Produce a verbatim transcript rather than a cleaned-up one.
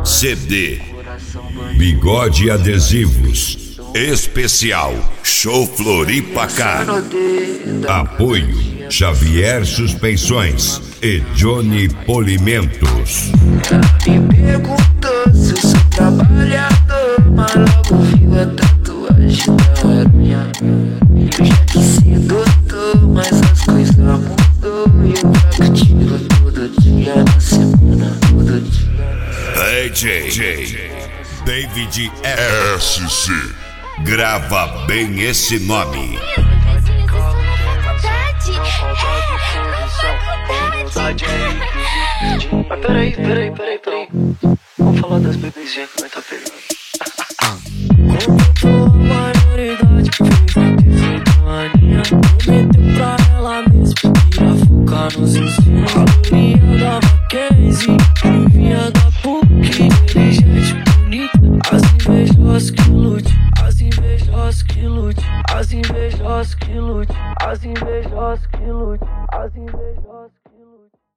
C D, Bigode Adesivos, especial Show Floripaca. Apoio Xavier Suspensões e Johnny Polimentos. Me perguntou se eu sou trabalhador, mas logo viu a tatuagem da aranha. Eu já quis ser doutor, mas as coisas mudou. E eu pratico todo dia na semana, todo dia. D J David S C. Grava bem esse nome. Mas peraí, peraí, peraí, peraí. Vamos falar das bebezinhas que nós tá pegando. Completou a maioridade, fez dezoito aninhos. Prometeu pra ela mesmo que ia focar nos ensinos. A lourinha da Mackenzie, vinha da P U C, inteligente, bonita. As invejosas que lute, as invejosas que lute, as invejosas que lute, as invejosas que lute, as invejosas.